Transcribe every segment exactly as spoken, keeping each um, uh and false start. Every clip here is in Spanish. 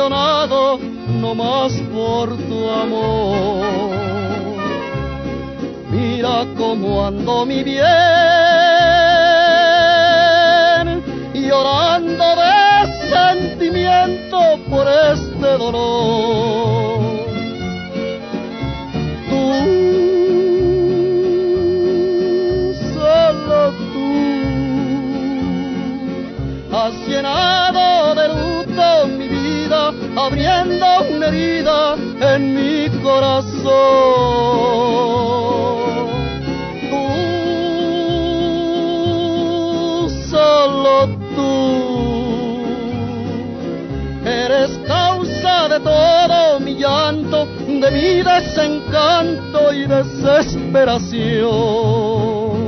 apasionado no más por tu amor. Mira cómo ando mi bien, llorando de sentimiento por este dolor. Tú, solo tú, has llenado de luto mi vida, abriendo una herida en mi corazón. Tú, solo tú, eres causa de todo mi llanto, de mi desencanto y desesperación.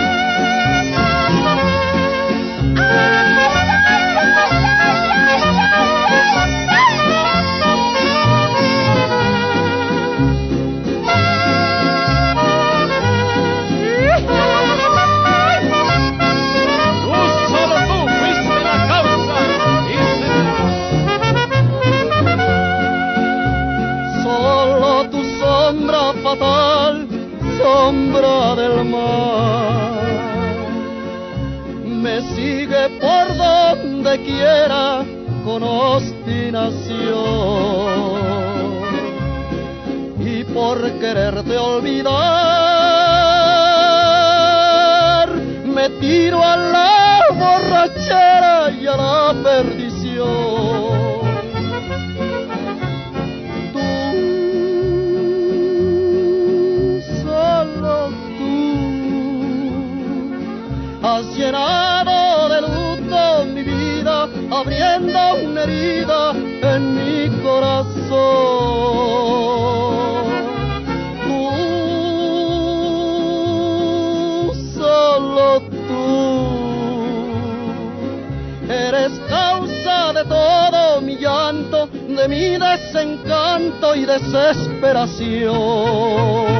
Fatal, sombra del mar, me sigue por donde quiera con obstinación, y por quererte olvidar me tiro a la borrachera y a la perdición. Has llenado de luto mi vida, abriendo una herida en mi corazón. Tú, solo tú, eres causa de todo mi llanto, de mi desencanto y desesperación.